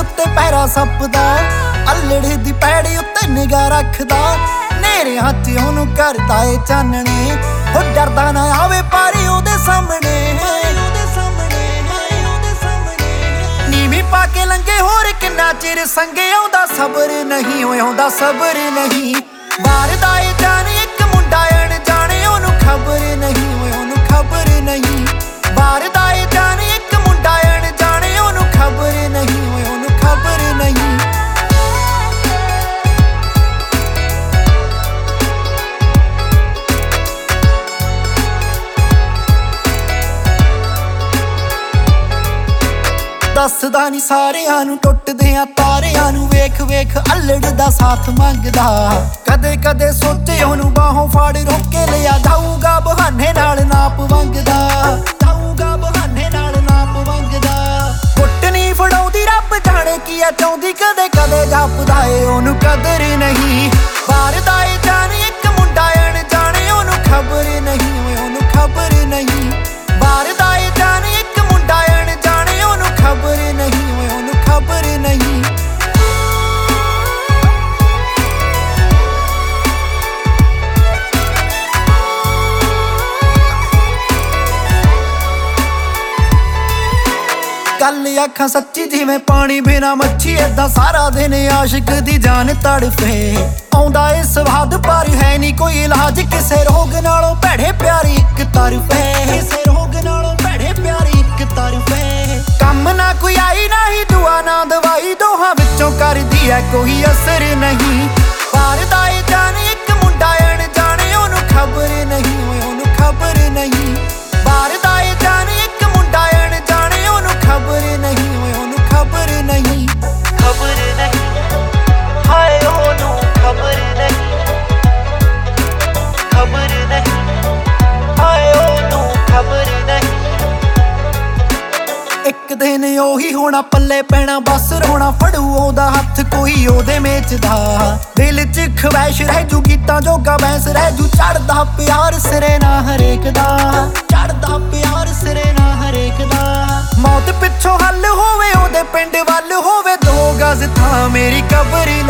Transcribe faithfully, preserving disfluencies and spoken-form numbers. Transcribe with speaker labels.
Speaker 1: उत्ते पैरा सपदा, अल्लड़े दी पैड़ी उत्ते निगाह रखदा। नेरेहां च ओनू करदा ए चानणे, हो डरदा ना आवे पारी ओदे सामणे। नीवी पाके लंघे होर किन्ना चिर संगे, आउंदा सबर नहीं होए आउंदा सबर नहीं। बार दा ए जान इक मुंडा अणजाणे, ओनू खबर नहीं होए ओनू खबर नहीं। बार दा ए जान इक मुंडा अणजाणे, ओनू खबर नहीं होए ओनू खबर नहीं। दसदा नी सारियां नू टुटदियां तारियां नू, वेख वेख अल्लड़ दा साथ मंगदा। कदे कदे सोचे ओनू बाहों फाड़ रोके लिया, जाऊगा बहाने नाल नाप मंगदा। जाऊगा बहाने नाल नाप मंगदा। घुट नी फड़ाउंदी रब जाने की आ चाहुंदी, कदे कदे जापदा ए ओनू कदर नहीं। बार दा ए जान इक मुंडा अणजाणे, ओनू खबर नहीं होए ओनू खबर नहीं। बार दा ए जान इक मुंडा अणजाणे, ओनू खबर नहीं होए ओनू खबर नहीं। गल आखां सच्ची जिवें पानी बिना मच्छी, ऐदां सारा दिन आशिक दी जान तड़फे। आउंदा ए स्वाद पर है नी कोई इलाज, किसे रोग नालों भैड़े प्यारी इक तरफे। किसे रोग नालों भैड़े प्यारी इक तरफे। कम ना कोई आई ना ही दुआ ना दवाई, दोहां विचों करदी है कोई असर नहीं। बार दा ए जान इक मुंडा अणजाणे, ओनू खबर नहीं होए ओनू खबर नहीं। बार दा ए जान इक मुंडा अणजाणे, ओनू खबर नहीं होए ओनू खबर नहीं। खबर नहीं हाय ओनू खबर नहीं। खबर नहीं हाय ओनू खबर नहीं। एक दिन ओही होना पल्ले पैना, बस रोना फड़ू ओदा हत्थ कोई ओदे मेचदा। दिल च खवैश रह जू गीतां जोगा बैंस रह जू, चढ़दा प्यार सिरे ना हरेक दा। चढ़दा प्यार सिरे ना हरेक दा। मौत पिछों हल होवे ओदे पिंड वल होवे, दो गज थां मेरी कबर